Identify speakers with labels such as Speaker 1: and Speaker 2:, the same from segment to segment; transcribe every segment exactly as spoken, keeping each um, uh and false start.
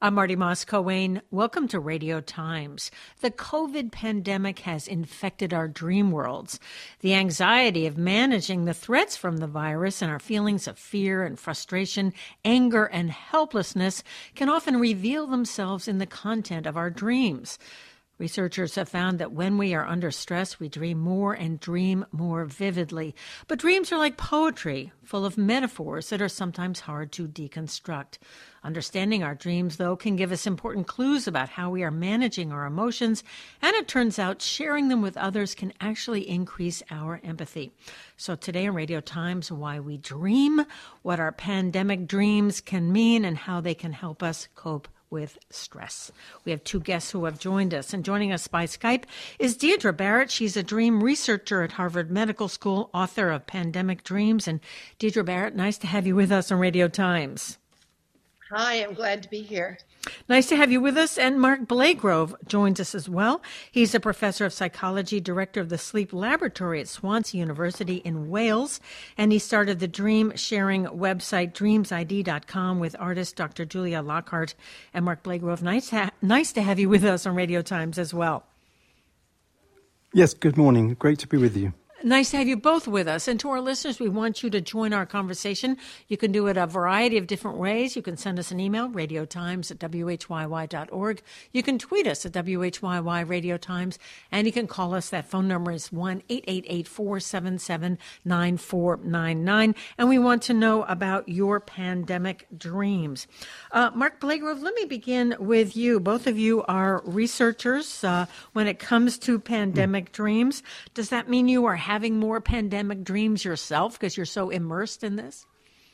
Speaker 1: I'm Marty Moss-Coane. Welcome to Radio Times. The COVID pandemic has infected our dream worlds. The anxiety of managing the threats from the virus and our feelings of fear and frustration, anger and helplessness can often reveal themselves in the content of our dreams. Researchers have found that when we are under stress, we dream more and dream more vividly. But dreams are like poetry, full of metaphors that are sometimes hard to deconstruct. Understanding our dreams, though, can give us important clues about how we are managing our emotions, and it turns out sharing them with others can actually increase our empathy. So today on Radio Times, why we dream, what our pandemic dreams can mean, and how they can help us cope with stress. We have two guests who have joined us, and joining us by Skype is Deirdre Barrett. She's a dream researcher at Harvard Medical School, author of Pandemic Dreams. And Deirdre Barrett, nice to have you with us on Radio Times.
Speaker 2: Hi, I'm glad to be here.
Speaker 1: Nice to have you with us. And Mark Blagrove joins us as well. He's a professor of psychology, director of the Sleep Laboratory at Swansea University in Wales, and he started the dream sharing website dreams I D dot com with artist Doctor Julia Lockhart. And Mark Blagrove, nice, ha- nice to have you with us on Radio Times as well.
Speaker 3: Yes, good morning. Great to be with you.
Speaker 1: Nice to have you both with us. And to our listeners, we want you to join our conversation. You can do it a variety of different ways. You can send us an email, radiotimes at w h y y dot org. You can tweet us at W H Y Y Radio Times. And you can call us. That phone number is one eight eight eight, four seven seven, nine four nine nine. And we want to know about your pandemic dreams. Uh, Mark Blagrove, let me begin with you. Both of you are researchers uh, when it comes to pandemic mm. dreams. Does that mean you are having having more pandemic dreams yourself because you're so immersed in this?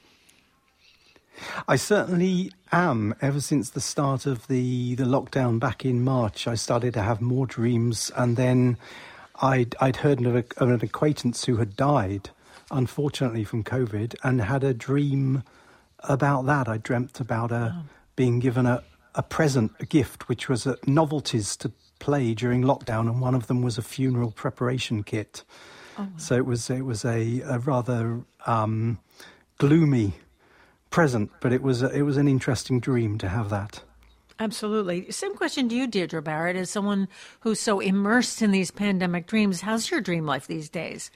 Speaker 3: I certainly am. Ever since the start of the, the lockdown back in March, I started to have more dreams. And then I'd, I'd heard of, a, of an acquaintance who had died, unfortunately, from COVID, and had a dream about that. I dreamt about a, oh. being given a, a present, a gift, which was a, novelties to play during lockdown. And one of them was a funeral preparation kit. Oh, wow. So it was it was a, a rather um, gloomy present, but it was a, it was an interesting dream to have that.
Speaker 1: Absolutely. Same question to you, Deirdre Barrett, as someone who's so immersed in these pandemic dreams. How's your dream life these days?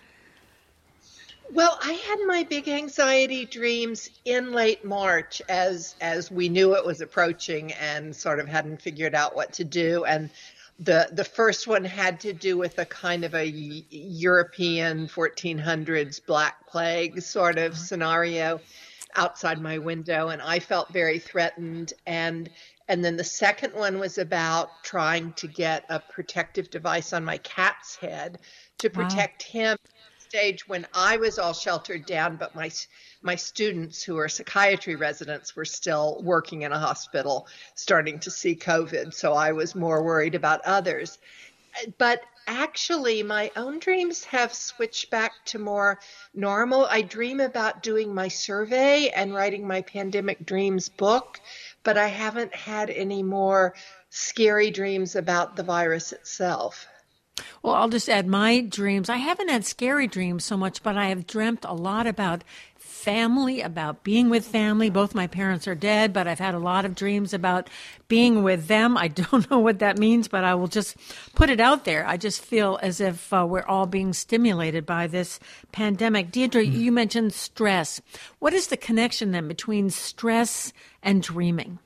Speaker 2: Well, I had my big anxiety dreams in late March as as we knew it was approaching and sort of hadn't figured out what to do. And The the first one had to do with a kind of a European fourteen hundreds Black Plague sort of scenario outside my window, and I felt very threatened. And and then the second one was about trying to get a protective device on my cat's head to protect wow. him. Stage when I was all sheltered down, but my my students who are psychiatry residents were still working in a hospital starting to see COVID. So I was more worried about others. But actually, my own dreams have switched back to more normal. I dream about doing my survey and writing my pandemic dreams book, but I haven't had any more scary dreams about the virus itself.
Speaker 1: Well, I'll just add my dreams. I haven't had scary dreams so much, but I have dreamt a lot about family, about being with family. Both my parents are dead, but I've had a lot of dreams about being with them. I don't know what that means, but I will just put it out there. I just feel as if uh, we're all being stimulated by this pandemic. Deirdre, mm-hmm. you mentioned stress. What is the connection then between stress and dreaming?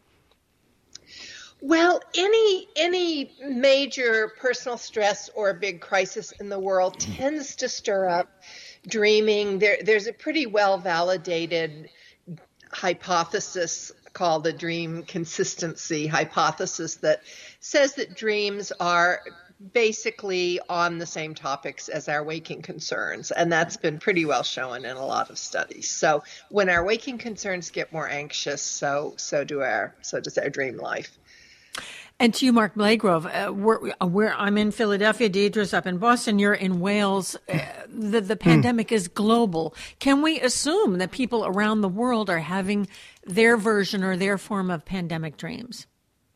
Speaker 2: Well, any any major personal stress or a big crisis in the world tends to stir up dreaming. There, there's a pretty well-validated hypothesis called the dream consistency hypothesis that says that dreams are basically on the same topics as our waking concerns, and that's been pretty well shown in a lot of studies. So when our waking concerns get more anxious, so so do our so does our dream life.
Speaker 1: And to you, Mark Blagrove, uh, we're, we're, I'm in Philadelphia, Deirdre's up in Boston, you're in Wales. Uh, the, the pandemic mm. is global. Can we assume that people around the world are having their version or their form of pandemic dreams?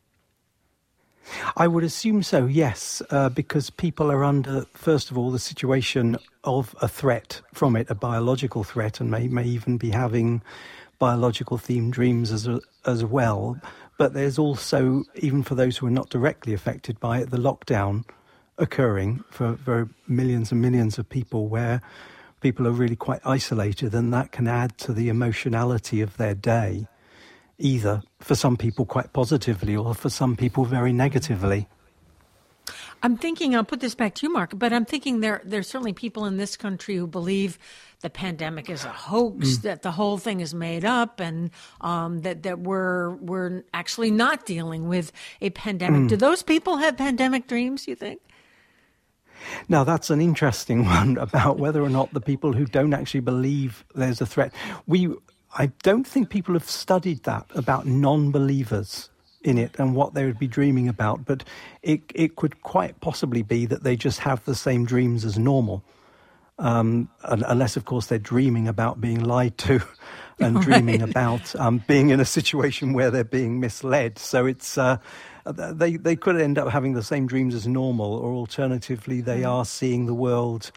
Speaker 3: I would assume so, yes, uh, because people are under, first of all, the situation of a threat from it, a biological threat, and may, may even be having biological themed dreams as a, as well. but there's also, even for those who are not directly affected by it, the lockdown occurring for, for millions and millions of people where people are really quite isolated, and that can add to the emotionality of their day, either for some people quite positively or for some people very negatively.
Speaker 1: I'm thinking, I'll put this back to you, Mark, but I'm thinking there there's certainly people in this country who believe the pandemic is a hoax, mm. that the whole thing is made up, and um, that, that we're we're actually not dealing with a pandemic. Mm. Do those people have pandemic dreams, you think?
Speaker 3: Now, that's an interesting one about whether or not the people who don't actually believe there's a threat. We, I don't think people have studied that about non-believers in it and what they would be dreaming about, but it it could quite possibly be that they just have the same dreams as normal, um, unless, of course, they're dreaming about being lied to and right. dreaming about um, being in a situation where they're being misled. So it's uh, they they could end up having the same dreams as normal, or alternatively, they mm. are seeing the world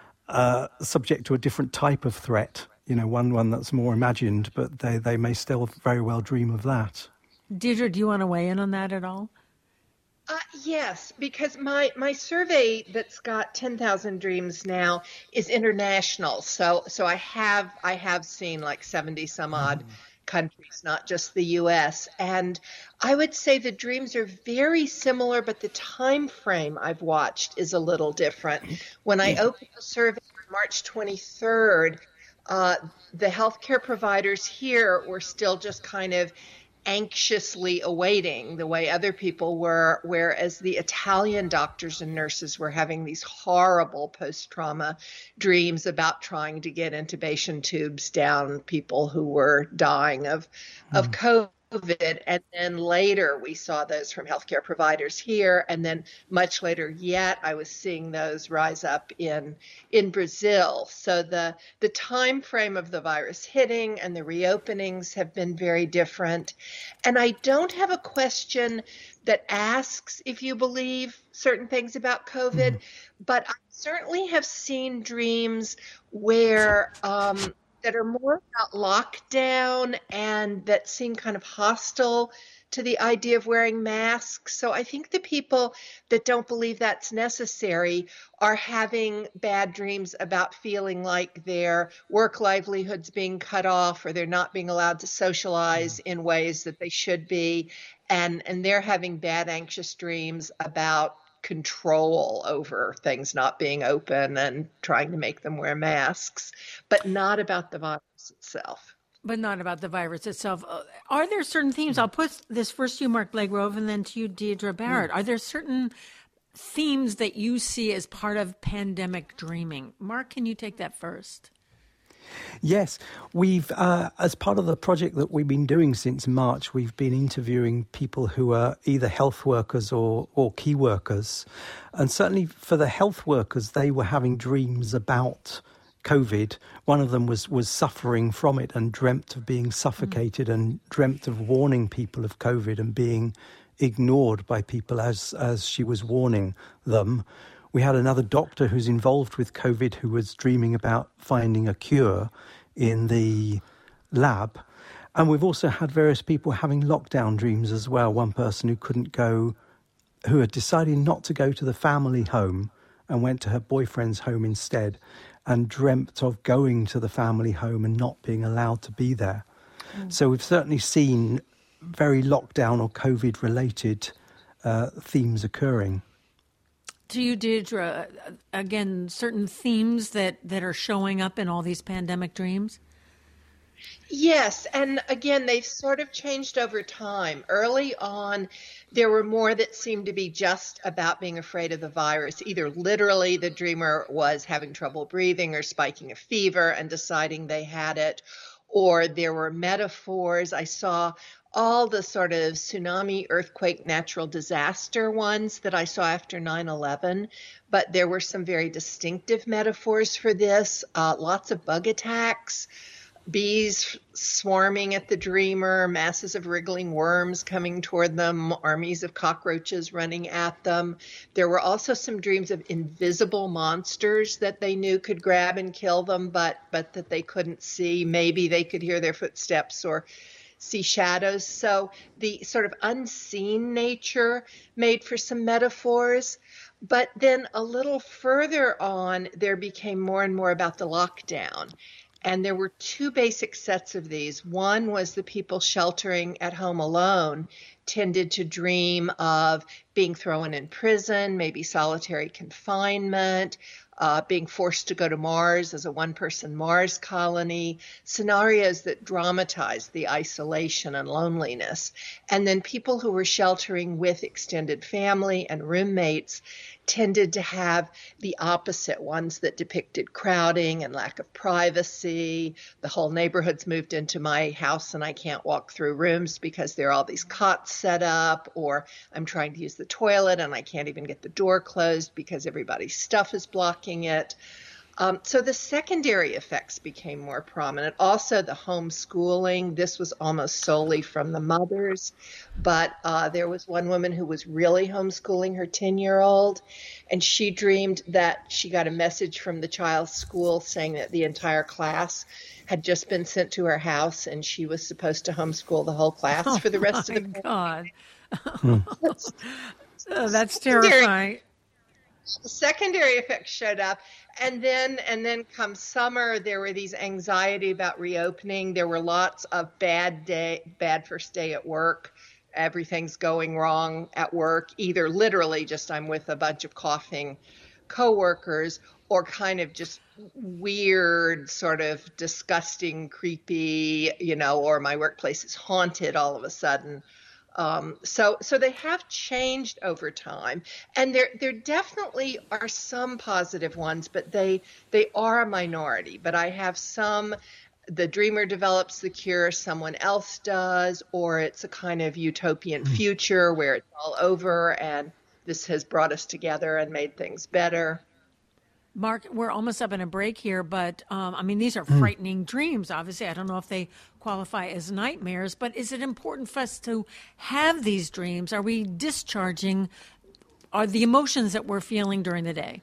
Speaker 3: uh, subject to a different type of threat. You know, one one that's more imagined, but they they may still very well dream of that.
Speaker 1: Deirdre, do you want to weigh in on that at all?
Speaker 2: Uh, yes, because my, my survey that's got ten thousand dreams now is international. So so I have I have seen like seventy some odd mm. countries, not just the U S. And I would say the dreams are very similar, but the time frame I've watched is a little different. When I opened the survey on March twenty-third, uh, the healthcare providers here were still just kind of anxiously awaiting the way other people were, whereas the Italian doctors and nurses were having these horrible post-trauma dreams about trying to get intubation tubes down people who were dying of, mm. of COVID. And then later we saw those from healthcare providers here. And then much later yet, I was seeing those rise up in in Brazil. So the the time frame of the virus hitting and the reopenings have been very different. And I don't have a question that asks if you believe certain things about COVID, mm. but I certainly have seen dreams where um, that are more about lockdown and that seem kind of hostile to the idea of wearing masks. So I think the people that don't believe that's necessary are having bad dreams about feeling like their work livelihoods being cut off, or they're not being allowed to socialize in ways that they should be. And, and they're having bad, anxious dreams about control over things not being open and trying to make them wear masks, but not about the virus itself.
Speaker 1: But not about the virus itself. Uh, are there certain themes? I'll put this first to you, Mark Blagrove, and then to you, Deirdre Barrett. Mm. Are there certain themes that you see as part of pandemic dreaming? Mark, can you take that first?
Speaker 3: Yes, we've, uh, as part of the project that we've been doing since March, we've been interviewing people who are either health workers or, or key workers. And certainly for the health workers, they were having dreams about COVID. One of them was, was suffering from it and dreamt of being suffocated mm. and dreamt of warning people of COVID and being ignored by people as, as she was warning them. We had another doctor who's involved with COVID who was dreaming about finding a cure in the lab. And we've also had various people having lockdown dreams as well. One person who couldn't go, who had decided not to go to the family home and went to her boyfriend's home instead, and dreamt of going to the family home and not being allowed to be there. Mm. So we've certainly seen very lockdown or COVID-related uh, themes occurring.
Speaker 1: To you, Deirdre, again, certain themes that, that are showing up in all these pandemic dreams?
Speaker 2: Yes, and again, they've sort of changed over time. Early on, there were more that seemed to be just about being afraid of the virus. Either literally the dreamer was having trouble breathing or spiking a fever and deciding they had it, or there were metaphors. I saw all the sort of tsunami, earthquake, natural disaster ones that I saw after nine eleven, but there were some very distinctive metaphors for this, uh, lots of bug attacks, bees swarming at the dreamer, masses of wriggling worms coming toward them, armies of cockroaches running at them. There were also some dreams of invisible monsters that they knew could grab and kill them, but but that they couldn't see. Maybe they could hear their footsteps or see shadows. So the sort of unseen nature made for some metaphors. But then a little further on, there became more and more about the lockdown. And there were two basic sets of these. One was the people sheltering at home alone tended to dream of being thrown in prison, maybe solitary confinement, uh, being forced to go to Mars as a one-person Mars colony, scenarios that dramatized the isolation and loneliness. And then people who were sheltering with extended family and roommates tended to have the opposite, ones that depicted crowding and lack of privacy. The whole neighborhood's moved into my house and I can't walk through rooms because there are all these cots set up, or I'm trying to use the toilet and I can't even get the door closed because everybody's stuff is blocking it. Um, so the secondary effects became more prominent. Also, the homeschooling. This was almost solely from the mothers, but uh, there was one woman who was really homeschooling her ten-year-old, and she dreamed that she got a message from the child's school saying that the entire class had just been sent to her house, and she was supposed to homeschool the whole class
Speaker 1: oh
Speaker 2: for the rest of the
Speaker 1: day. Oh, my God. that's, oh, that's terrifying.
Speaker 2: Secondary effects showed up, and then and then come summer, there were these anxiety about reopening. There were lots of bad day, bad first day at work. Everything's going wrong at work, either literally just I'm with a bunch of coughing coworkers, or kind of just weird, sort of disgusting, creepy, you know, or my workplace is haunted all of a sudden. Um, so, so they have changed over time, and there, there definitely are some positive ones, but they, they are a minority. But I have some, the dreamer develops the cure, someone else does, or it's a kind of utopian future where it's all over and this has brought us together and made things better.
Speaker 1: Mark, we're almost up in a break here, but um, I mean, these are frightening mm. dreams. Obviously, I don't know if they qualify as nightmares, but is it important for us to have these dreams? Are we discharging are the emotions that we're feeling during the day?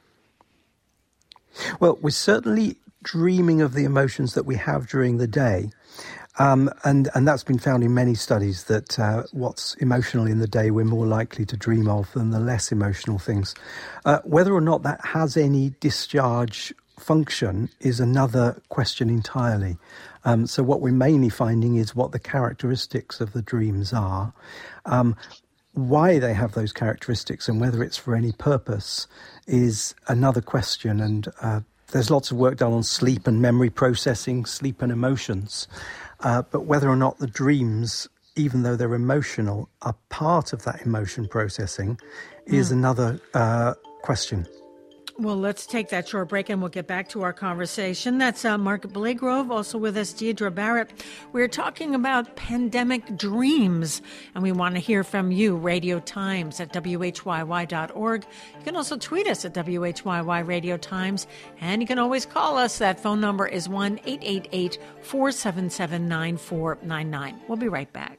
Speaker 3: Well, we're certainly dreaming of the emotions that we have during the day. Um, and, and that's been found in many studies that uh, what's emotional in the day we're more likely to dream of than the less emotional things. Uh, whether or not that has any discharge function is another question entirely. Um, so what we're mainly finding is what the characteristics of the dreams are. Um, why they have those characteristics and whether it's for any purpose is another question. And uh, there's lots of work done on sleep and memory processing, sleep and emotions. Uh, but whether or not the dreams, even though they're emotional, are part of that emotion processing is mm. another uh, question.
Speaker 1: Well, let's take that short break and we'll get back to our conversation. That's uh, Mark Blagrove, also with us, Deirdre Barrett. We're talking about pandemic dreams, and we want to hear from you. Radio Times at W H Y Y dot org. You can also tweet us at W H Y Y Radio Times, and you can always call us. That phone number is one eight eight eight, four seven seven, nine four nine nine. We'll be right back.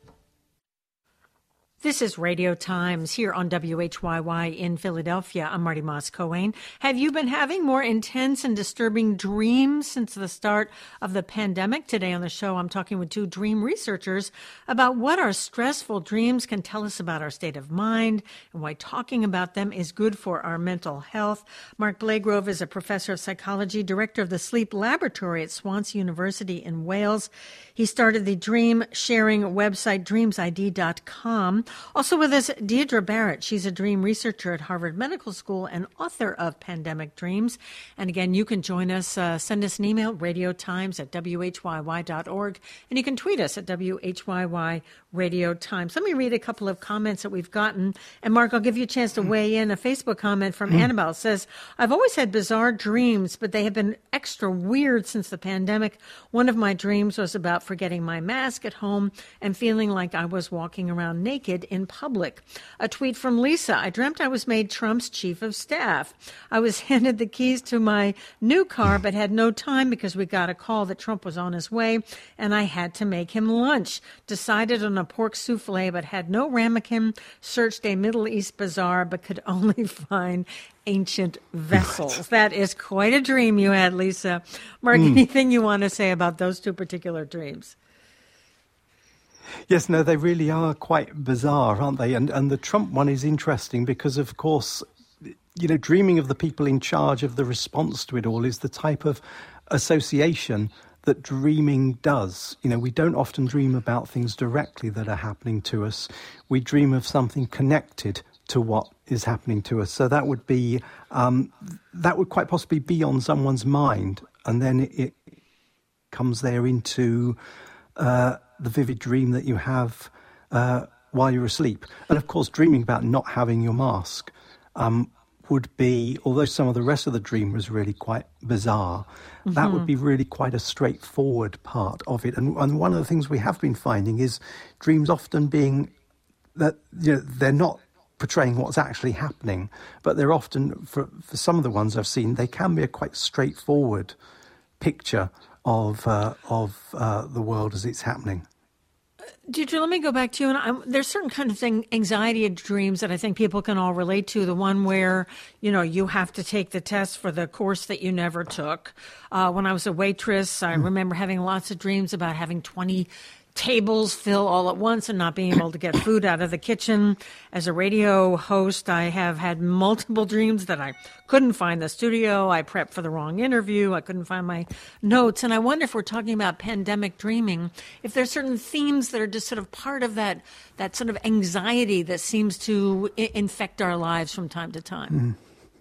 Speaker 1: This is Radio Times here on W H Y Y in Philadelphia. I'm Marty Moss-Coane. Have you been having more intense and disturbing dreams since the start of the pandemic? Today on the show, I'm talking with two dream researchers about what our stressful dreams can tell us about our state of mind and why talking about them is good for our mental health. Mark Blagrove is a professor of psychology, director of the Sleep Laboratory at Swansea University in Wales. He started the dream sharing website dreams I D dot com. Also with us, Deirdre Barrett. She's a dream researcher at Harvard Medical School and author of Pandemic Dreams. And again, you can join us. Uh, send us an email, radiotimes at W H Y Y dot org. And you can tweet us at W H Y Y Radio Times. Let me read a couple of comments that we've gotten. And Mark, I'll give you a chance to weigh in. A Facebook comment from mm. Annabelle says, I've always had bizarre dreams, but they have been extra weird since the pandemic. One of my dreams was about forgetting my mask at home and feeling like I was walking around naked in public. A tweet from Lisa, I dreamt I was made Trump's chief of staff. I was handed the keys to my new car, but had no time because we got a call that Trump was on his way, and I had to make him lunch. Decided on a pork souffle, but had no ramekin. Searched a Middle East bazaar, but could only find ancient vessels. That is quite a dream you had, Lisa. Mark, mm. anything you want to say about those two particular dreams?
Speaker 3: Yes, no, they really are quite bizarre, aren't they? And and the Trump one is interesting because, of course, you know, dreaming of the people in charge of the response to it all is the type of association that dreaming does. You know, we don't often dream about things directly that are happening to us. We dream of something connected to what is happening to us. So that would be, um, that would quite possibly be on someone's mind. And then it, it comes there into uh, the vivid dream that you have uh, while you're asleep. And of course, dreaming about not having your mask um, would be, although some of the rest of the dream was really quite bizarre, mm-hmm. that would be really quite a straightforward part of it. And, and one of the things we have been finding is dreams often being that, you know, they're not portraying what's actually happening, but they're often, for, for some of the ones I've seen, they can be a quite straightforward picture of uh, of uh, the world as it's happening.
Speaker 1: Deirdre, let me go back to you. And I'm, there's certain kind of thing, anxiety dreams that I think people can all relate to. The one where, you know, you have to take the test for the course that you never took. Uh, when I was a waitress, I mm. remember having lots of dreams about having twenty tables fill all at once and not being able to get food out of the kitchen. As a radio host, I have had multiple dreams that I couldn't find the studio. I prepped for the wrong interview. I couldn't find my notes. And I wonder if we're talking about pandemic dreaming, if there's certain themes that are just sort of part of that, that sort of anxiety that seems to I- infect our lives from time to time.
Speaker 3: Mm.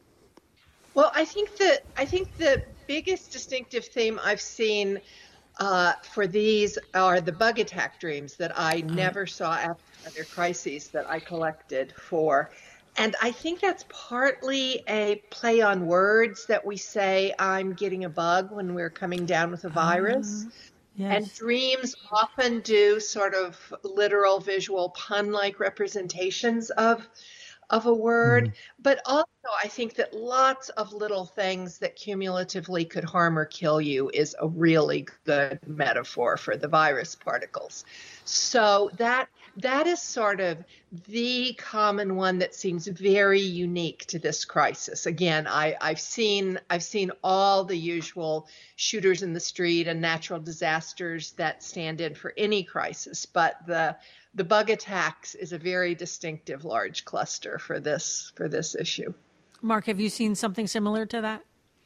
Speaker 2: Well, I think that I think the biggest distinctive theme I've seen Uh, for these are the bug attack dreams that I never saw after other crises that I collected for. And I think that's partly a play on words that we say, I'm getting a bug when we're coming down with a virus. Uh, yes. And dreams often do sort of literal, visual, pun-like representations of of a word, mm. but also I think that lots of little things that cumulatively could harm or kill you is a really good metaphor for the virus particles. So that that is sort of the common one that seems very unique to this crisis. Again, I, I've seen I've seen all the usual shooters in the street and natural disasters that stand in for any crisis, but the The bug attacks is a very distinctive large cluster for this for this issue.
Speaker 1: Mark, have you seen something similar to that?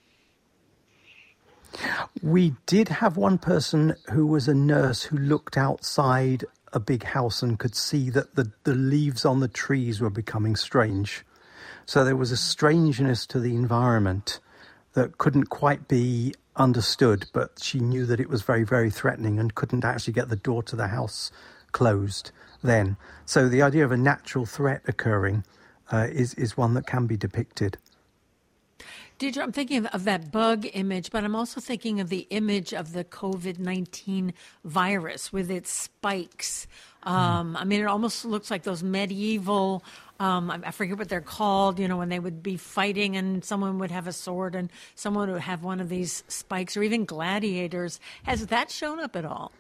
Speaker 3: We did have one person who was a nurse who looked outside a big house and could see that the, the leaves on the trees were becoming strange. So there was a strangeness to the environment that couldn't quite be understood, but she knew that it was very, very threatening and couldn't actually get the door to the house closed then. So the idea of a natural threat occurring uh, is, is one that can be depicted.
Speaker 1: Deirdre, I'm thinking of, of that bug image, but I'm also thinking of the image of the covid nineteen virus with its spikes. Um, mm. I mean, it almost looks like those medieval, um, I, I forget what they're called, you know, when they would be fighting and someone would have a sword and someone would have one of these spikes, or even gladiators. Has that shown up at all?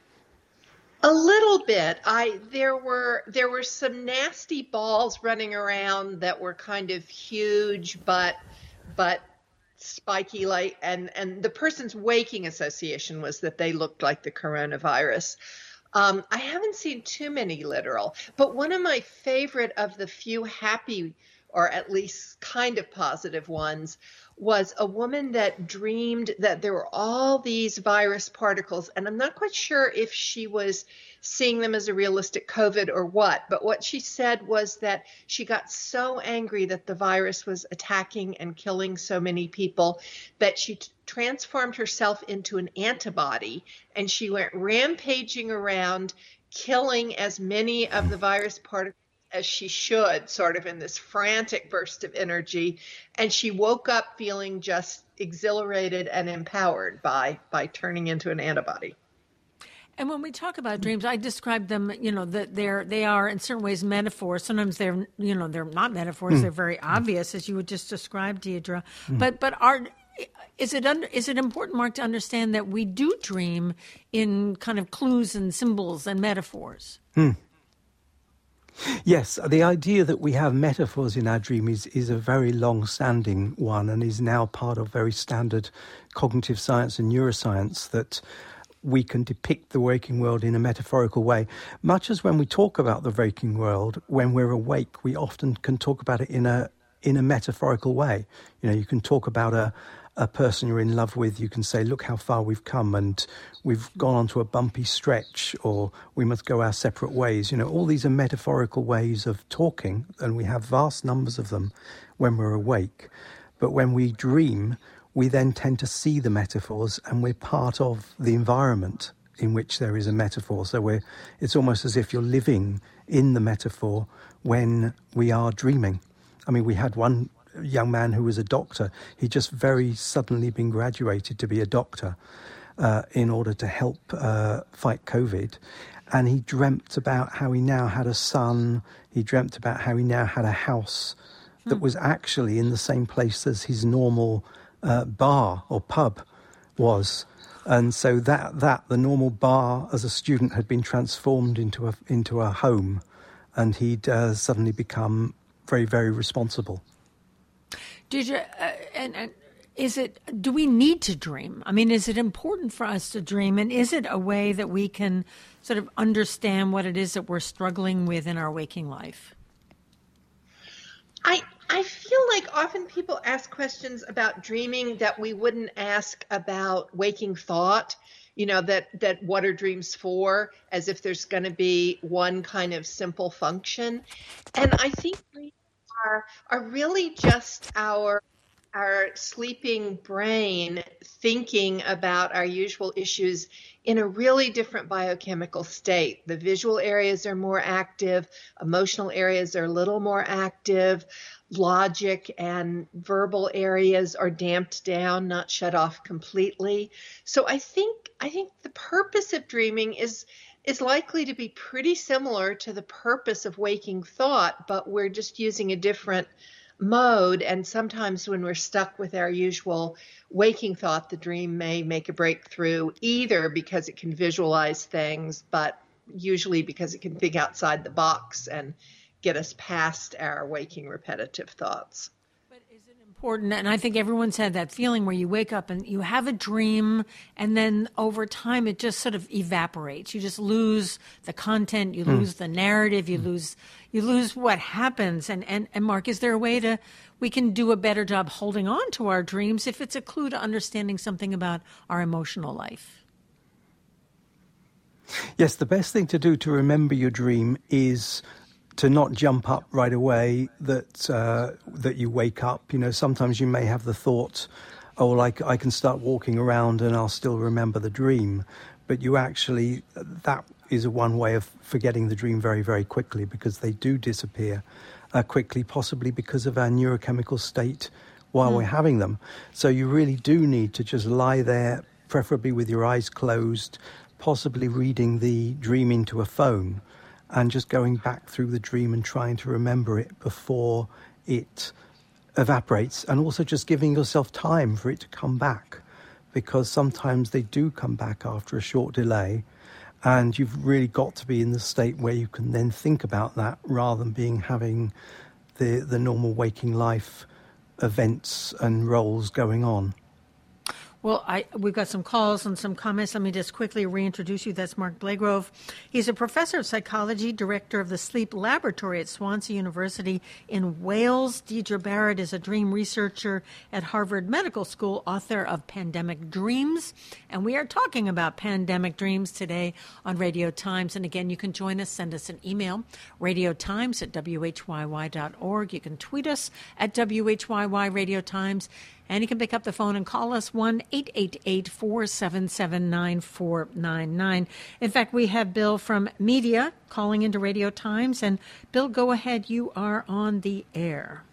Speaker 2: A little bit. I there were there were some nasty balls running around that were kind of huge, but but spiky, like, and and the person's waking association was that they looked like the coronavirus. Um, I haven't seen too many literal, but one of my favorite of the few happy, or at least kind of positive ones, was a woman that dreamed that there were all these virus particles, and I'm not quite sure if she was seeing them as a realistic COVID or what, but what she said was that she got so angry that the virus was attacking and killing so many people that she t- transformed herself into an antibody, and she went rampaging around, killing as many of the virus particles as she should, sort of in this frantic burst of energy. And she woke up feeling just exhilarated and empowered by by turning into an antibody.
Speaker 1: And when we talk about dreams, I describe them, you know, that they're they are in certain ways metaphors. Sometimes they're, you know, they're not metaphors. Mm. They're very obvious, as you would just describe, Deirdre. Mm. But but are is it under, is it important, Mark, to understand that we do dream in kind of clues and symbols and metaphors?
Speaker 3: Mm. Yes, the idea that we have metaphors in our dream is, is a very long-standing one and is now part of very standard cognitive science and neuroscience, that we can depict the waking world in a metaphorical way. Much as when we talk about the waking world, when we're awake, we often can talk about it in a in a metaphorical way. You know, you can talk about a a person you're in love with. You can say, look how far we've come, and we've gone onto a bumpy stretch, or we must go our separate ways. You know, all these are metaphorical ways of talking, and we have vast numbers of them when we're awake. But when we dream, we then tend to see the metaphors, and we're part of the environment in which there is a metaphor. So we're, it's almost as if you're living in the metaphor when we are dreaming. I mean, we had one young man who was a doctor. He'd just very suddenly been graduated to be a doctor uh, in order to help uh, fight COVID. And he dreamt about how he now had a son. He dreamt about how he now had a house that was actually in the same place as his normal uh, bar or pub was. And so that, that the normal bar as a student had been transformed into a, into a home, and he'd uh, suddenly become very, very responsible.
Speaker 1: Did you, uh, and, and is it, do we need to dream? I mean, is it important for us to dream? And is it a way that we can sort of understand what it is that we're struggling with in our waking life?
Speaker 2: I I feel like often people ask questions about dreaming that we wouldn't ask about waking thought. You know, that, that what are dreams for, as if there's going to be one kind of simple function. And I think dreams are, are really just our our sleeping brain thinking about our usual issues in a really different biochemical state. The visual areas are more active, emotional areas are a little more active, logic and verbal areas are damped down, not shut off completely. So I think I think the purpose of dreaming is is likely to be pretty similar to the purpose of waking thought, but we're just using a different mode. And sometimes when we're stuck with our usual waking thought, the dream may make a breakthrough, either because it can visualize things, but usually because it can think outside the box and get us past our waking repetitive thoughts.
Speaker 1: But is it important? And I think everyone's had that feeling where you wake up and you have a dream, and then over time it just sort of evaporates. You just lose the content, you mm. lose the narrative, you mm. lose you lose what happens. And, and, and Mark, is there a way to we can do a better job holding on to our dreams if it's a clue to understanding something about our emotional life?
Speaker 3: Yes, the best thing to do to remember your dream is to not jump up right away that uh, that you wake up. You know, sometimes you may have the thought, oh, like I can start walking around and I'll still remember the dream. But you actually, that is a one way of forgetting the dream very, very quickly, because they do disappear uh, quickly, possibly because of our neurochemical state while mm. we're having them. So you really do need to just lie there, preferably with your eyes closed, possibly reading the dream into a phone, and just going back through the dream and trying to remember it before it evaporates, and also just giving yourself time for it to come back, because sometimes they do come back after a short delay, and you've really got to be in the state where you can then think about that rather than being having the, the normal waking life events and roles going on.
Speaker 1: Well, I, we've got some calls and some comments. Let me just quickly reintroduce you. That's Mark Blagrove. He's a professor of psychology, director of the Sleep Laboratory at Swansea University in Wales. Deidre Barrett is a dream researcher at Harvard Medical School, author of Pandemic Dreams. And we are talking about pandemic dreams today on Radio Times. And again, you can join us. Send us an email, radiotimes at w h y y dot org. You can tweet us at W H Y Y Radio Times. And you can pick up the phone and call us one eight eight eight, four seven seven, nine four nine nine. In fact, we have Bill from Media calling into Radio Times. And Bill, go ahead. You are on the air.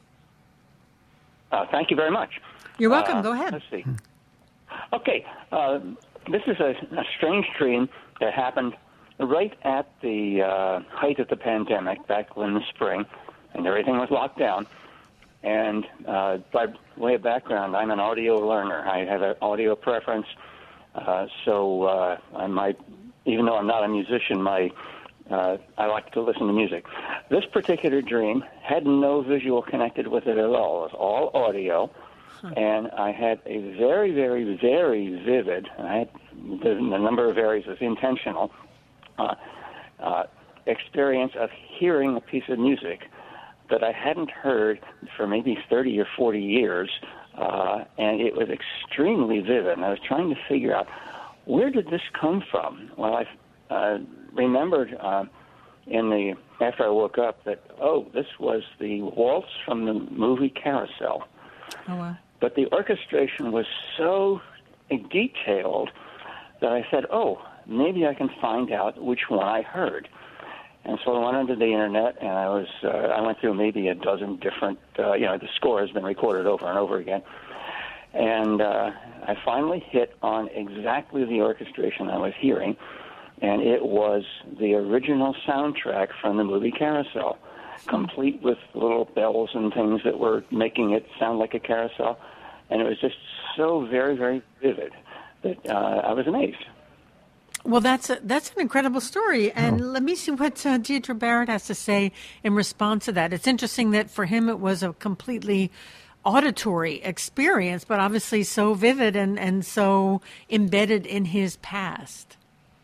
Speaker 4: Uh, thank you very much.
Speaker 1: You're welcome.
Speaker 4: Uh,
Speaker 1: go ahead.
Speaker 4: Let's see. Okay. Uh, this is a, a strange dream that happened right at the uh, height of the pandemic back in the spring, and everything was locked down. And uh, by way of background, I'm an audio learner. I have an audio preference, uh, so uh, I might, even though I'm not a musician, my uh, I like to listen to music. This particular dream had no visual connected with it at all. It was all audio, Huh. And I had a very, very, very vivid, and I had, the, the number of areas was intentional, uh, uh, experience of hearing a piece of music that I hadn't heard for maybe thirty or forty years, uh, and it was extremely vivid. And I was trying to figure out, where did this come from? Well, I uh, remembered uh, in the after I woke up that, oh, this was the waltz from the movie Carousel.
Speaker 1: Oh, wow.
Speaker 4: But the orchestration was so detailed that I said, oh, maybe I can find out which one I heard. And so I went onto the internet, and I was uh, I went through maybe a dozen different, uh, you know, the score has been recorded over and over again. And uh, I finally hit on exactly the orchestration I was hearing, and it was the original soundtrack from the movie Carousel, complete with little bells and things that were making it sound like a carousel. And it was just so very, very vivid that uh, I was amazed.
Speaker 1: Well, that's a, that's an incredible story. And
Speaker 3: oh.
Speaker 1: let me see what uh, Deidre Barrett has to say in response to that. It's interesting that for him it was a completely auditory experience, but obviously so vivid and, and so embedded in his past.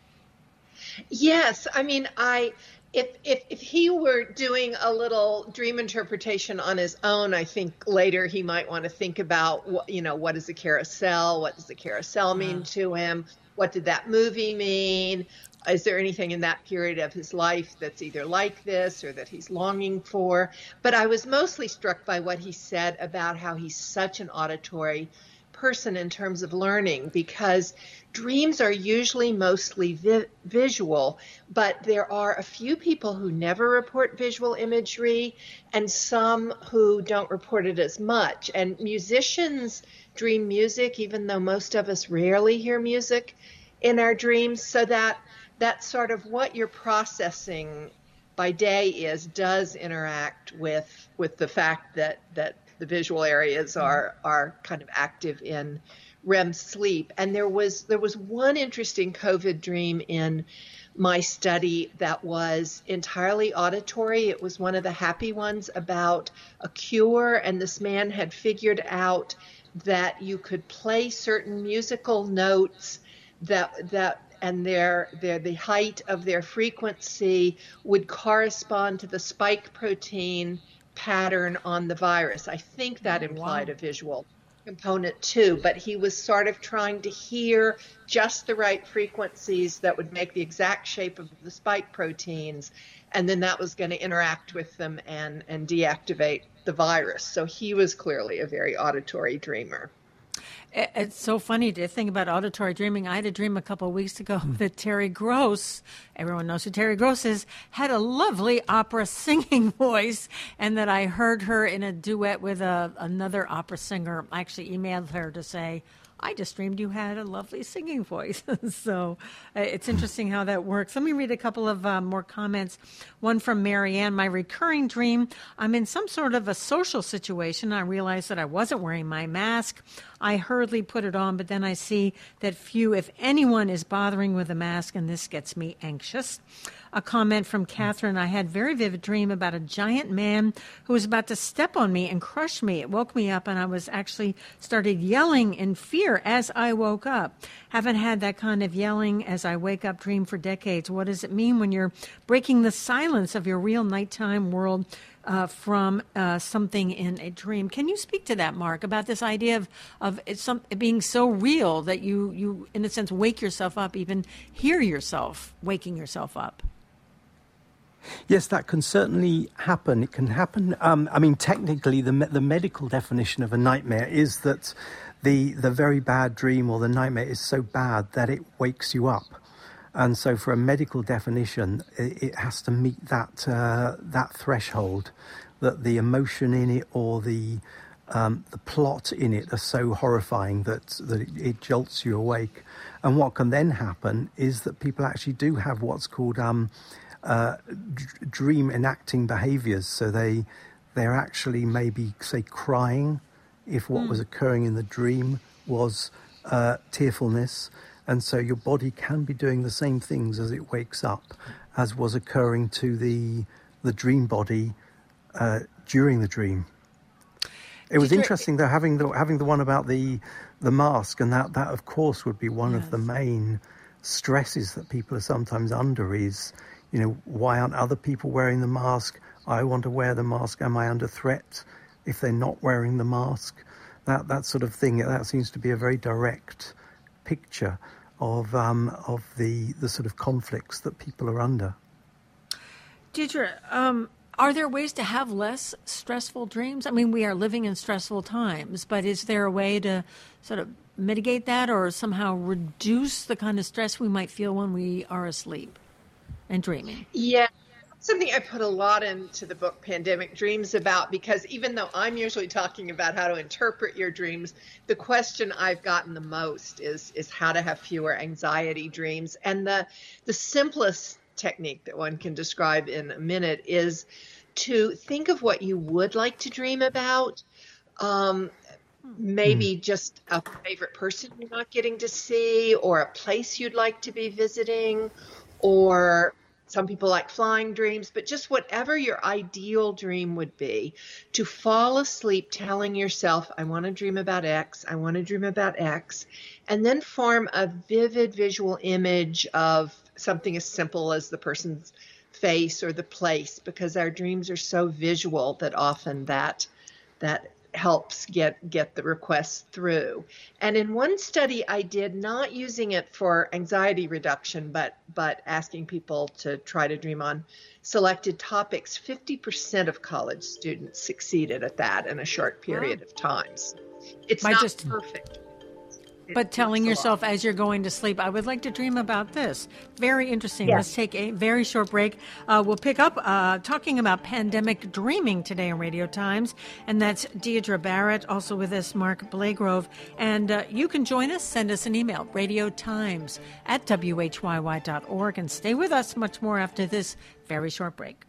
Speaker 2: Yes. I mean, I... If, if if he were doing a little dream interpretation on his own, I think later he might want to think about, what, you know, what is a carousel? What does the carousel mean yeah. to him? What did that movie mean? Is there anything in that period of his life that's either like this or that he's longing for? But I was mostly struck by what he said about how he's such an auditory person in terms of learning, because dreams are usually mostly vi- visual, but there are a few people who never report visual imagery and some who don't report it as much. And musicians dream music, even though most of us rarely hear music in our dreams, so that that sort of what you're processing by day is does interact with with the fact that that the visual areas are are kind of active in R E M sleep. And there was there was one interesting COVID dream in my study that was entirely auditory. It was one of the happy ones about a cure, and this man had figured out that you could play certain musical notes that that and their their the height of their frequency would correspond to the spike protein pattern on the virus. I think that implied wow. a visual component too, but he was sort of trying to hear just the right frequencies that would make the exact shape of the spike proteins, and then that was going to interact with them and, and deactivate the virus. So he was clearly a very auditory dreamer.
Speaker 1: It's so funny to think about auditory dreaming. I had a dream a couple of weeks ago that Terry Gross, everyone knows who Terry Gross is, had a lovely opera singing voice, and that I heard her in a duet with a, another opera singer. I actually emailed her to say, I just dreamed you had a lovely singing voice. So uh, it's interesting how that works. Let me read a couple of uh, more comments. One from Marianne. My recurring dream, I'm in some sort of a social situation. I realized that I wasn't wearing my mask. I hurriedly put it on, but then I see that few, if anyone, is bothering with a mask, and this gets me anxious. A comment from Catherine. I had a very vivid dream about a giant man who was about to step on me and crush me. It woke me up, and I was actually started yelling in fear as I woke up. Haven't had that kind of yelling as I wake up dream for decades. What does it mean when you're breaking the silence of your real nighttime world uh, from uh, something in a dream? Can you speak to that, Mark, about this idea of, of it, some, it being so real that you, you, in a sense, wake yourself up, even hear yourself waking yourself up?
Speaker 3: Yes, that can certainly happen. It can happen. Um, I mean, technically, the the medical definition of a nightmare is that the the very bad dream or the nightmare is so bad that it wakes you up. And so, for a medical definition, it, it has to meet that uh, that threshold, that the emotion in it or the um, the plot in it are so horrifying that that it, it jolts you awake. And what can then happen is that people actually do have what's called um, Uh, d- dream enacting behaviors. So they they're actually maybe say crying if what mm. was occurring in the dream was uh, tearfulness, and so your body can be doing the same things as it wakes up as was occurring to the the dream body uh, during the dream. It was
Speaker 1: Did you-
Speaker 3: interesting though, having the having the one about the the mask, and that that of course would be one
Speaker 1: Yes.
Speaker 3: of the main stresses that people are sometimes under. Is, you know, why aren't other people wearing the mask? I want to wear the mask. Am I under threat if they're not wearing the mask? That that sort of thing. That seems to be a very direct picture of um, of the the sort of conflicts that people are under.
Speaker 1: Deirdre, um, are there ways to have less stressful dreams? I mean, we are living in stressful times, but is there a way to sort of mitigate that or somehow reduce the kind of stress we might feel when we are asleep and dreaming?
Speaker 2: Yeah, that's something I put a lot into the book Pandemic Dreams about, because even though I'm usually talking about how to interpret your dreams, the question I've gotten the most is is how to have fewer anxiety dreams. And the the simplest technique that one can describe in a minute is to think of what you would like to dream about. Um, maybe just a favorite person you're not getting to see, or a place you'd like to be visiting, or some people like flying dreams, but just whatever your ideal dream would be, to fall asleep telling yourself, I want to dream about X, I want to dream about X, and then form a vivid visual image of something as simple as the person's face or the place, because our dreams are so visual that often that that helps get get the request through. And in one study I did, not using it for anxiety reduction, but but asking people to try to dream on selected topics, fifty percent of college students succeeded at that in a short period of time. So it's
Speaker 1: By
Speaker 2: not
Speaker 1: just-
Speaker 2: perfect. It
Speaker 1: But telling
Speaker 2: works a
Speaker 1: yourself
Speaker 2: lot.
Speaker 1: as you're going to sleep, I would like to dream about this. Very interesting.
Speaker 2: Yes.
Speaker 1: Let's take a very short break. Uh, we'll pick up uh, talking about pandemic dreaming today on Radio Times. And that's Deirdre Barrett, also with us, Mark Blagrove. And uh, you can join us. Send us an email, radiotimes at w h y y dot org. And stay with us much more after this very short break.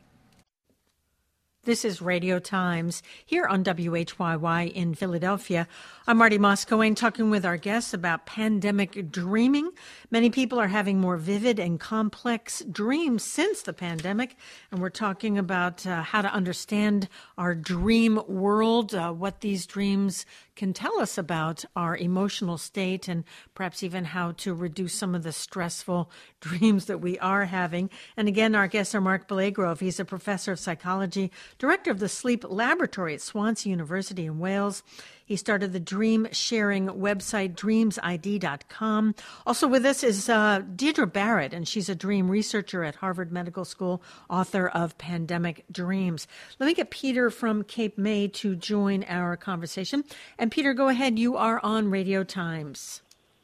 Speaker 1: This is Radio Times here on W H Y Y in Philadelphia. I'm Marty Moscowane, talking with our guests about pandemic dreaming. Many people are having more vivid and complex dreams since the pandemic, and we're talking about uh, how to understand our dream world, uh, what these dreams can tell us about our emotional state, and perhaps even how to reduce some of the stressful dreams that we are having. And again, our guests are Mark Blagrove. He's a professor of psychology, director of the Sleep Laboratory at Swansea University in Wales. He started the dream sharing website, dreams I D dot com. Also with us is uh, Deirdre Barrett, and she's a dream researcher at Harvard Medical School, author of Pandemic Dreams. Let me get Peter from Cape May to join our conversation. And Peter, go ahead. You are on Radio Times.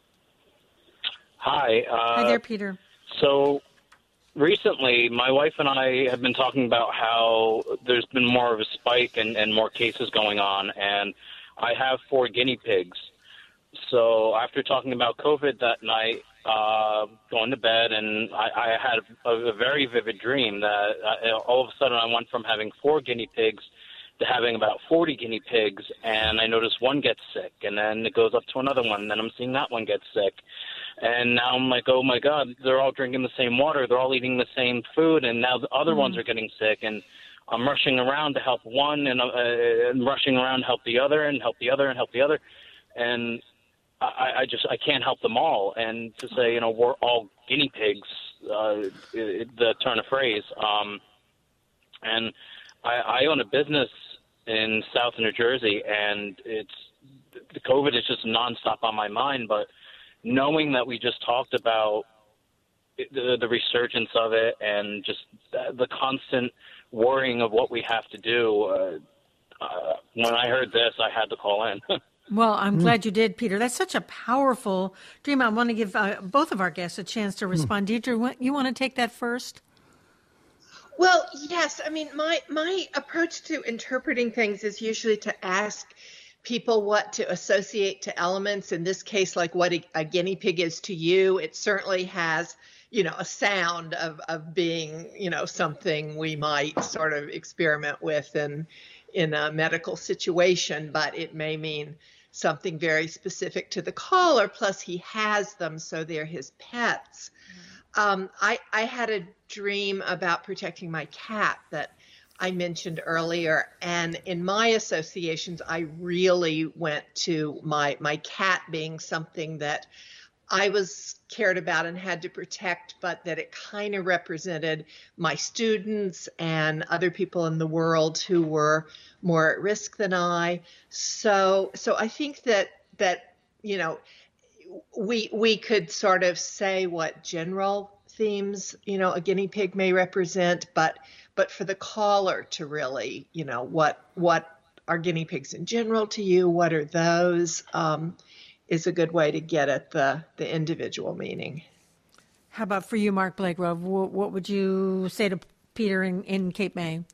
Speaker 5: Hi. Uh,
Speaker 1: Hi there, Peter.
Speaker 5: So recently, my wife and I have been talking about how there's been more of a spike and, and more cases going on, and I have four guinea pigs. So after talking about COVID that night, uh, going to bed, and I, I had a, a very vivid dream that uh, all of a sudden I went from having four guinea pigs to having about forty guinea pigs, and I noticed one gets sick, and then it goes up to another one, and then I'm seeing that one get sick. And now I'm like, oh, my God, they're all drinking the same water, they're all eating the same food, and now the other mm. ones are getting sick, and I'm rushing around to help one, and, uh, and rushing around to help the other, and help the other, and help the other, and I, I just I can't help them all. And to say, you know, we're all guinea pigs, uh, the turn of phrase. Um, and I, I own a business in South New Jersey, and it's the COVID is just nonstop on my mind. But knowing that we just talked about the, the resurgence of it, and just the constant worrying of what we have to do, uh, uh, when I heard this, I had to call in.
Speaker 1: Well, I'm mm. glad you did, Peter. That's such a powerful dream. I want to give uh, both of our guests a chance to respond. Mm. Deirdre, you want to take that first?
Speaker 2: Well, yes. I mean, my my approach to interpreting things is usually to ask people what to associate to elements. In this case, like what a, a guinea pig is to you. It certainly has, you know, a sound of, of being, you know, something we might sort of experiment with in, in a medical situation, but it may mean something very specific to the caller, plus he has them, so they're his pets. Mm-hmm. Um, I, I had a dream about protecting my cat that I mentioned earlier. And in my associations, I really went to my my cat being something that I was cared about and had to protect, but that it kind of represented my students and other people in the world who were more at risk than I. So, so I think that, that, you know, we, we could sort of say what general themes, you know, a guinea pig may represent, but, but for the caller to really, you know, what, what are guinea pigs in general to you? What are those? Um, is a good way to get at the, the individual meaning.
Speaker 1: How about for you, Mark Blagrove? What, what would you say to Peter in, in Cape May?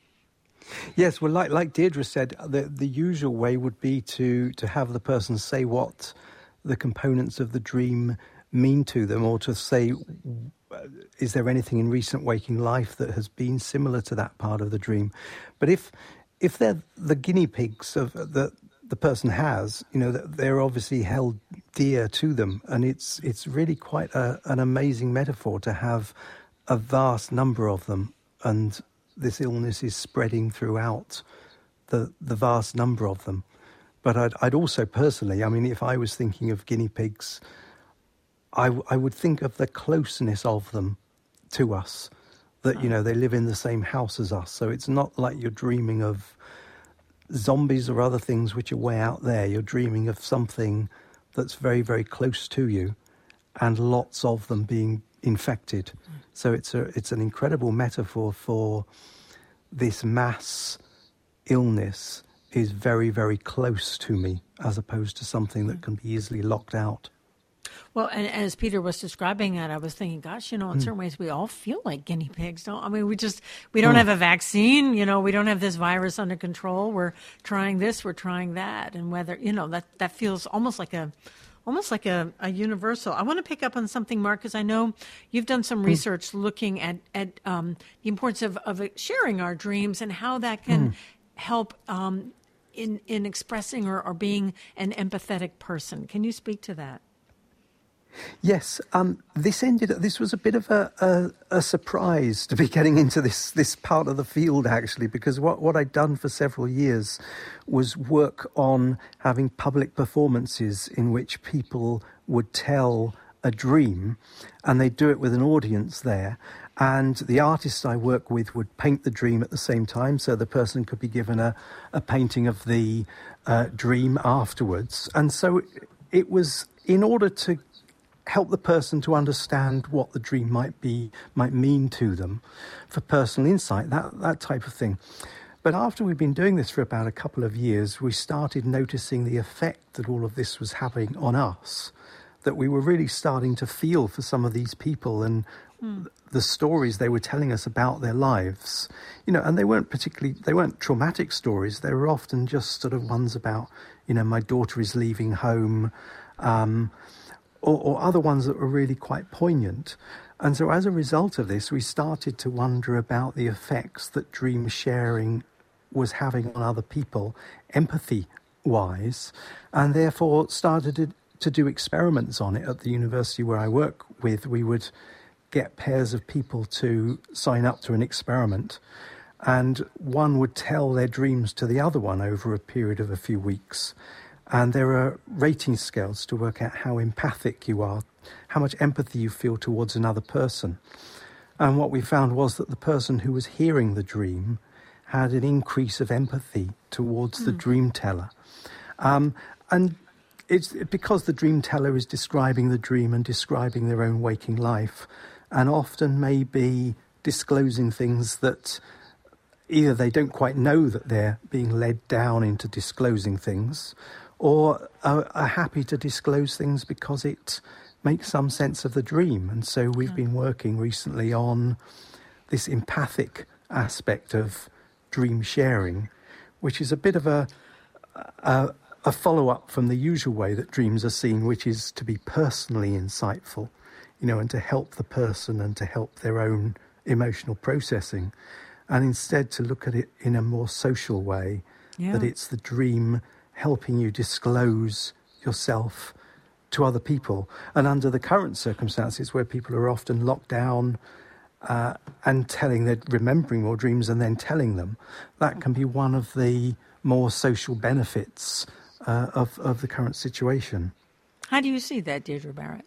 Speaker 3: Yes, well, like like Deirdre said, the the usual way would be to to have the person say what the components of the dream mean to them, or to say, is there anything in recent waking life that has been similar to that part of the dream? But if if they're the guinea pigs of the the person has, you know, they're obviously held dear to them, and it's it's really quite a, an amazing metaphor to have a vast number of them, and this illness is spreading throughout the the vast number of them. But I'd, I'd also personally, I mean, if I was thinking of guinea pigs, I, I would think of the closeness of them to us, that, you know, they live in the same house as us, so it's not like you're dreaming of zombies or other things which are way out there. You're dreaming of something that's very, very close to you, and lots of them being infected. Mm. So it's a it's an incredible metaphor for this mass illness is very, very close to me, as opposed to something that can be easily locked out.
Speaker 1: Well, and as Peter was describing that, I was thinking, gosh, you know, in mm. certain ways we all feel like guinea pigs, don't I mean, we just, we don't mm. have a vaccine, you know, we don't have this virus under control. We're trying this, we're trying that. And whether, you know, that, that feels almost like a, almost like a, a universal. I want to pick up on something, Mark, because I know you've done some research mm. looking at, at um, the importance of, of sharing our dreams and how that can mm. help um, in, in expressing or, or being an empathetic person. Can you speak to that?
Speaker 3: Yes, um, this ended. This was a bit of a, a, a surprise to be getting into this this part of the field, actually, because what, what I'd done for several years was work on having public performances in which people would tell a dream, and they'd do it with an audience there. And the artists I work with would paint the dream at the same time, so the person could be given a, a painting of the uh, dream afterwards. And so it was in order to help the person to understand what the dream might be, might mean to them, for personal insight, that, that type of thing. But after we'd been doing this for about a couple of years, we started noticing the effect that all of this was having on us, that we were really starting to feel for some of these people and mm. the stories they were telling us about their lives. You know, and they weren't particularly, they weren't traumatic stories. They were often just sort of ones about, you know, my daughter is leaving home, um, Or, or other ones that were really quite poignant. And so as a result of this, we started to wonder about the effects that dream sharing was having on other people, empathy-wise, and therefore started to, to do experiments on it at the university where I work with. We would get pairs of people to sign up to an experiment, and one would tell their dreams to the other one over a period of a few weeks. And there are rating scales to work out how empathic you are, how much empathy you feel towards another person. And what we found was that the person who was hearing the dream had an increase of empathy towards mm. the dream teller. Um, and it's because the dream teller is describing the dream and describing their own waking life, and often may be disclosing things that either they don't quite know that they're being led down into disclosing things, or are, are happy to disclose things because it makes some sense of the dream. And so we've been working recently on this empathic aspect of dream sharing, which is a bit of a, a, a follow-up from the usual way that dreams are seen, which is to be personally insightful, you know, and to help the person and to help their own emotional processing. And instead to look at it in a more social way, yeah. that it's the dream helping you disclose yourself to other people. And under the current circumstances where people are often locked down uh, and telling that, remembering more dreams and then telling them, that can be one of the more social benefits uh, of, of the current situation.
Speaker 1: How do you see that, Deirdre Barrett?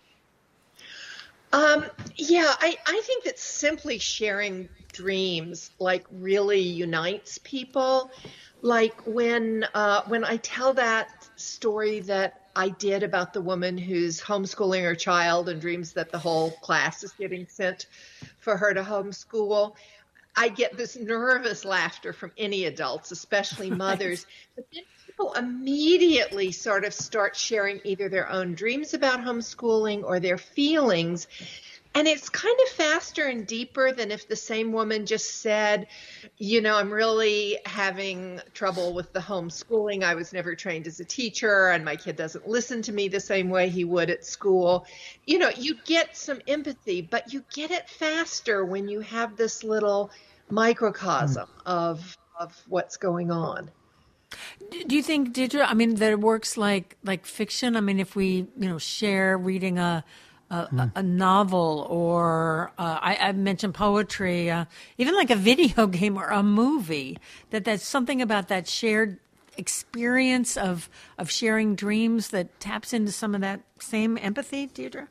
Speaker 2: Um, yeah, I, I think that simply sharing dreams like really unites people. Like when uh, when I tell that story that I did about the woman who's homeschooling her child and dreams that the whole class is getting sent for her to homeschool, I get this nervous laughter from any adults, especially mothers. But then people immediately sort of start sharing either their own dreams about homeschooling or their feelings. And it's kind of faster and deeper than if the same woman just said, you know, I'm really having trouble with the homeschooling. I was never trained as a teacher and my kid doesn't listen to me the same way he would at school. You know, you get some empathy, but you get it faster when you have this little microcosm mm. of of what's going on.
Speaker 1: Do you think, Deirdre, I mean, that it works like like fiction? I mean, if we, you know, share reading a A, mm. a novel, or uh, I, I mentioned poetry, uh, even like a video game or a movie, that there's something about that shared experience of of sharing dreams that taps into some of that same empathy, Deirdre?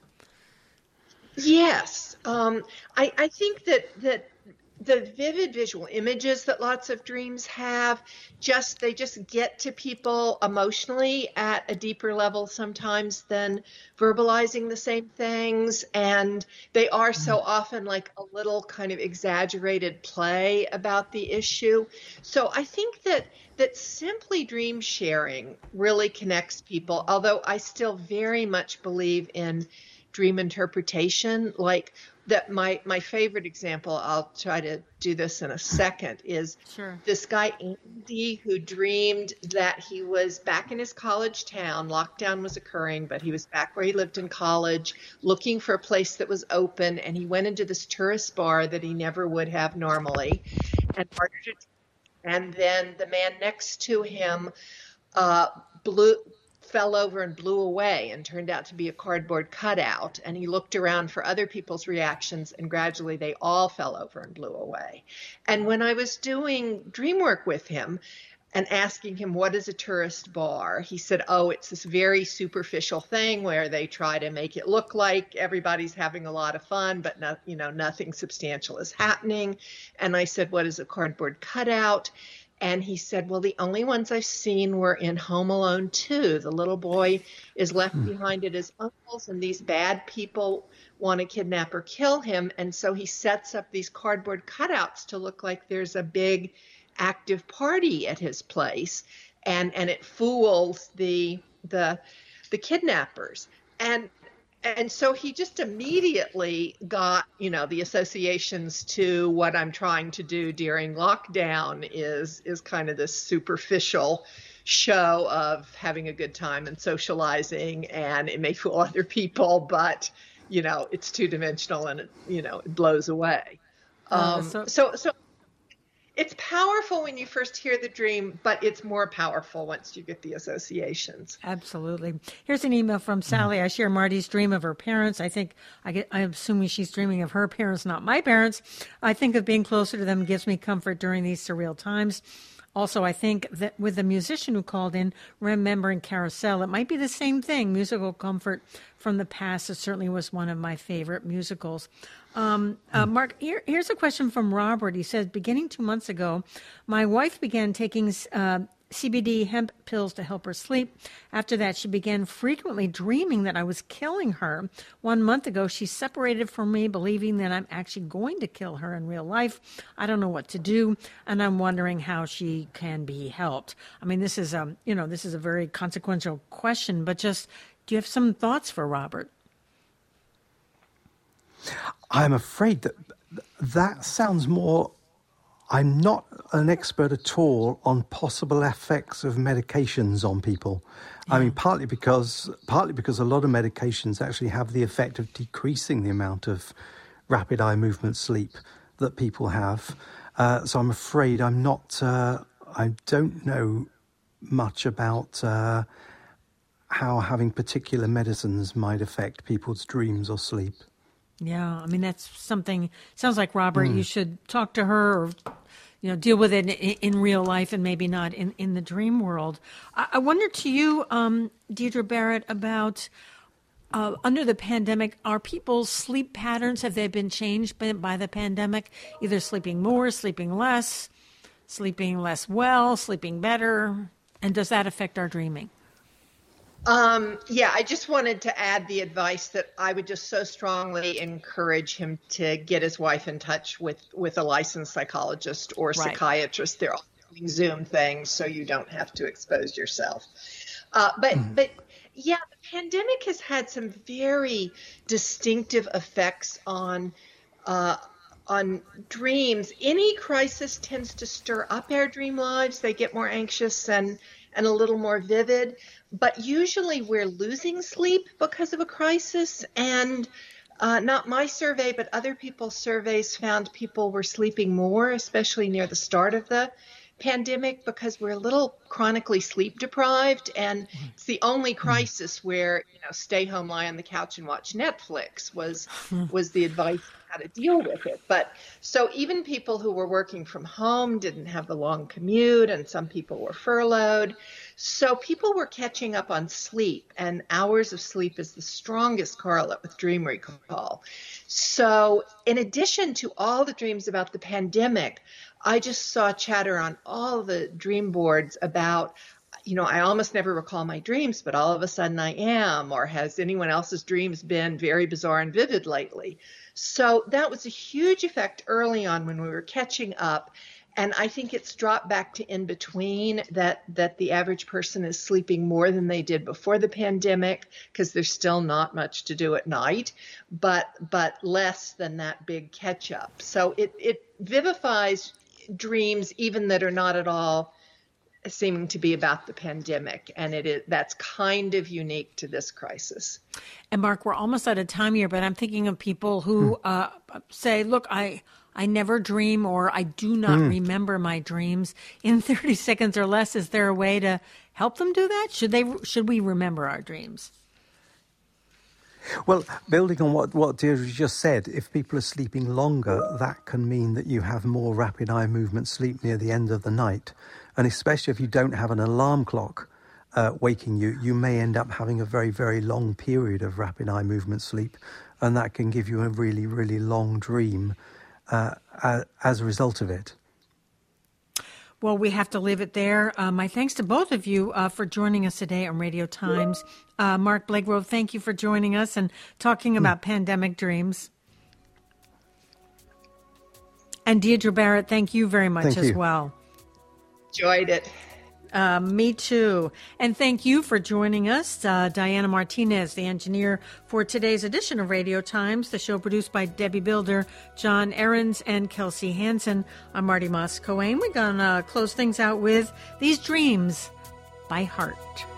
Speaker 2: Yes. Um, I, I think that, that the vivid visual images that lots of dreams have, just they just get to people emotionally at a deeper level sometimes than verbalizing the same things, and they are so often like a little kind of exaggerated play about the issue. So I think that that simply dream sharing really connects people, although I still very much believe in dream interpretation. Like that my my favorite example, I'll try to do this in a second, is
Speaker 1: sure.
Speaker 2: this guy Andy who dreamed that he was back in his college town. Lockdown was occurring, but he was back where he lived in college, looking for a place that was open, and he went into this tourist bar that he never would have normally, and ordered it. And then the man next to him uh, blew. fell over and blew away and turned out to be a cardboard cutout. And he looked around for other people's reactions, and gradually they all fell over and blew away. And when I was doing dream work with him and asking him, what is a tourist bar? He said, oh, it's this very superficial thing where they try to make it look like everybody's having a lot of fun, but no, you know, nothing substantial is happening. And I said, what is a cardboard cutout? And he said, well, the only ones I've seen were in Home Alone two. The little boy is left mm. behind at his uncle's, and these bad people want to kidnap or kill him. And so he sets up these cardboard cutouts to look like there's a big active party at his place. And, and it fools the, the, the kidnappers. And And so he just immediately got, you know, the associations to what I'm trying to do during lockdown is is kind of this superficial show of having a good time and socializing, and it may fool other people, but, you know, it's two-dimensional and, it, you know, it blows away. Um, oh, so, so so it's powerful when you first hear the dream, but it's more powerful once you get the associations.
Speaker 1: Absolutely. Here's an email from Sally. I share Marty's dream of her parents. I think, I get, I'm assuming she's dreaming of her parents, not my parents. I think of being closer to them gives me comfort during these surreal times. Also, I think that with the musician who called in, remembering Carousel, it might be the same thing, musical comfort from the past. It certainly was one of my favorite musicals. Um, uh, Mark, here, here's a question from Robert. He says, beginning two months ago, my wife began taking uh, C B D hemp pills to help her sleep. After that, she began frequently dreaming that I was killing her. One month ago, she separated from me, believing that I'm actually going to kill her in real life. I don't know what to do, and I'm wondering how she can be helped. I mean, this is a, you know, this is a very consequential question, but just, do you have some thoughts for Robert?
Speaker 3: I'm afraid that that sounds more... I'm not an expert at all on possible effects of medications on people. Yeah. I mean, partly because partly because a lot of medications actually have the effect of decreasing the amount of rapid eye movement sleep that people have. Uh, so I'm afraid I'm not... Uh, I don't know much about uh, how having particular medicines might affect people's dreams or sleep.
Speaker 1: Yeah, I mean, that's something, sounds like, Robert, mm. you should talk to her or, you know, deal with it in, in real life and maybe not in, in the dream world. I, I wonder to you, um, Deirdre Barrett, about uh, under the pandemic, are people's sleep patterns, have they been changed by, by the pandemic? Either sleeping more, sleeping less, sleeping less well, sleeping better? And does that affect our dreaming?
Speaker 2: Um, yeah, I just wanted to add the advice that I would just so strongly encourage him to get his wife in touch with, with a licensed psychologist or
Speaker 1: right.
Speaker 2: psychiatrist. They're all doing Zoom things, so you don't have to expose yourself. Uh, but, mm. but yeah, the pandemic has had some very distinctive effects on, uh, on dreams. Any crisis tends to stir up our dream lives. They get more anxious and, and a little more vivid. But usually we're losing sleep because of a crisis. And uh, not my survey, but other people's surveys found people were sleeping more, especially near the start of the pandemic, because we're a little chronically sleep deprived. And it's the only crisis where, you know, stay home, lie on the couch and watch Netflix was was the advice how to deal with it. But so even people who were working from home didn't have the long commute, and some people were furloughed. So people were catching up on sleep, and hours of sleep is the strongest correlate with dream recall. So in addition to all the dreams about the pandemic, I just saw chatter on all the dream boards about, you know, I almost never recall my dreams, but all of a sudden I am, or has anyone else's dreams been very bizarre and vivid lately? So that was a huge effect early on when we were catching up. And I think it's dropped back to in between, that, that the average person is sleeping more than they did before the pandemic, because there's still not much to do at night, but but less than that big catch up. So it, it vivifies dreams even that are not at all seeming to be about the pandemic. And it is, that's kind of unique to this crisis.
Speaker 1: And Mark, we're almost out of time here, but I'm thinking of people who hmm. uh, say, look, I... I never dream, or I do not mm. remember my dreams in thirty seconds or less. Is there a way to help them do that? Should they? Should we remember our dreams?
Speaker 3: Well, building on what, what Deirdre just said, if people are sleeping longer, that can mean that you have more rapid eye movement sleep near the end of the night. And especially if you don't have an alarm clock uh, waking you, you may end up having a very, very long period of rapid eye movement sleep. And that can give you a really, really long dream Uh, uh, as a result of it.
Speaker 1: Well, we have to leave it there. Uh, my thanks to both of you uh, for joining us today on Radio Times. Uh, Mark Blagrove, thank you for joining us and talking about mm. pandemic dreams. And Deirdre Barrett, thank you very much
Speaker 3: thank
Speaker 1: as
Speaker 3: you.
Speaker 1: well.
Speaker 2: Enjoyed it.
Speaker 1: Uh, me too. And thank you for joining us. Uh, Diana Martinez, the engineer for today's edition of Radio Times, the show produced by Debbie Builder, John Ahrens, and Kelsey Hansen. I'm Marty Moss-Coane. We're going to close things out with These Dreams by Heart.